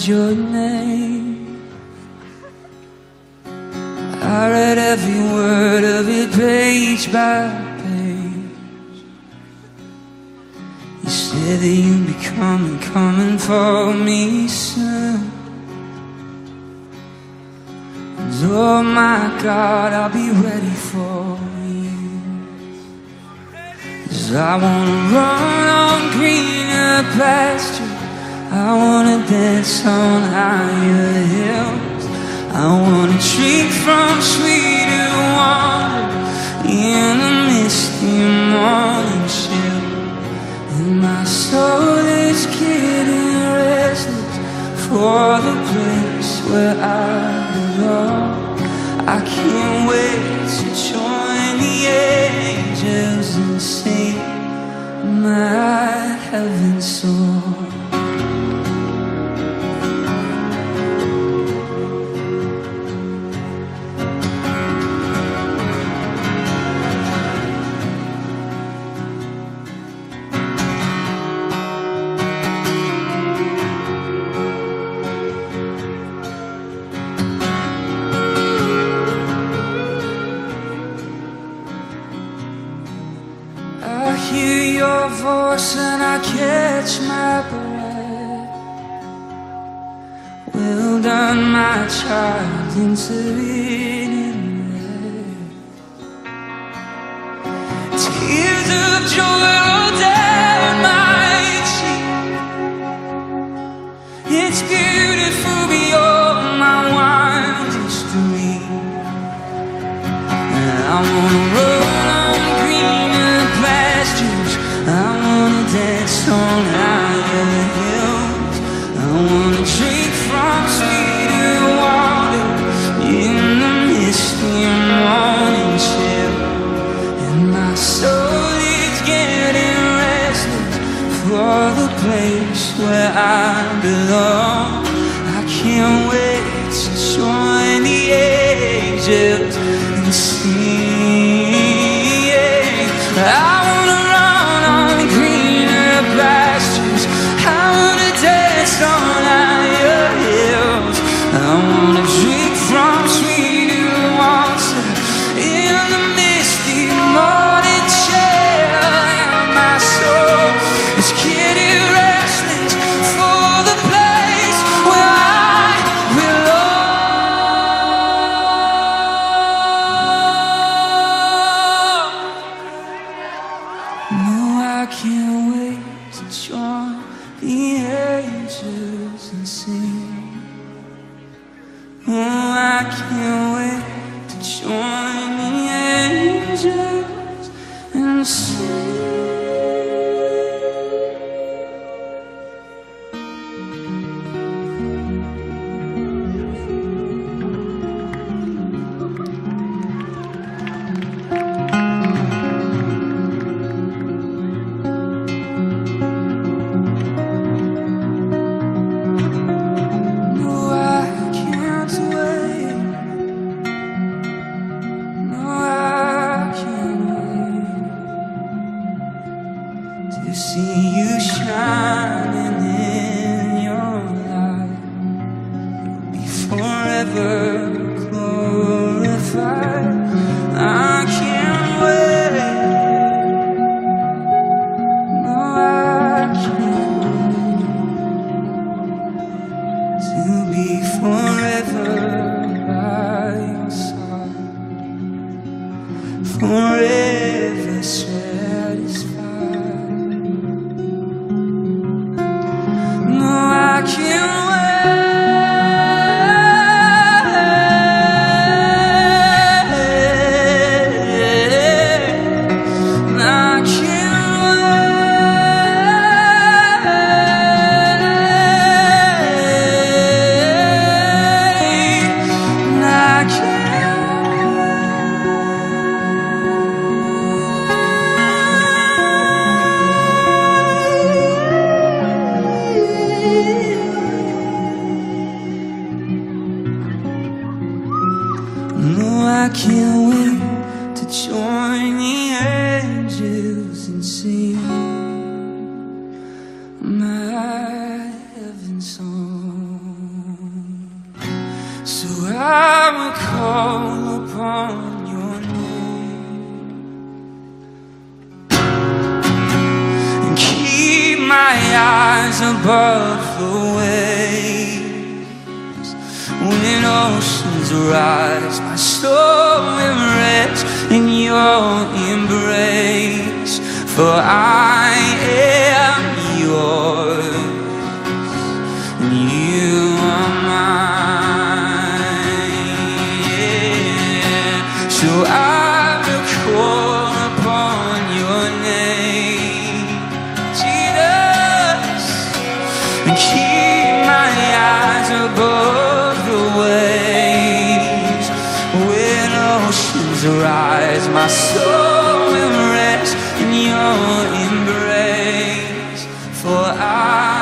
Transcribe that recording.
your name. I read every word of it page by page. You said that you'd be coming for me soon. And oh my God, I'll be ready for you. 'Cause I wanna run on greener pasture, I wanna dance on higher hills, I wanna drink from sweeter water in the misty morning chill. And my soul is getting restless for the place where I belong. I can't wait to join the angels and sing my heaven song. I hear your voice and I catch my breath. Well done, my child, into reading red. Tears of joy roll down my cheek. It's beautiful beyond my wildest dream. And I wanna run on greener pastures, I wanna dance on higher hills, I wanna drink from sweeter water in the misty morning chill. And my soul is getting restless for the place where I belong. I can't wait to join the angels and sing. I wanna run on greener pastures, I wanna dance on higher hills, I wanna drink from sweeter water in the misty morning chill. And my soul is getting restless for the place where I belong. No, I can't wait to join the angels and sing. Oh, I can't wait to join the angels and sing. To see you shining in your light, you'll be forever glorified. I can't wait, no, I can't wait to be forever by your side, forever satisfied. I can't I can't wait to join the angels and sing my heaven song. call upon your name, and keep my eyes above the waves. When oceans rise, my soul will rest in your embrace. For I am yours, and you are mine. So I will call upon your name, Jesus, and keep my eyes above the waves. When oceans rise, my soul will rest in your embrace. For I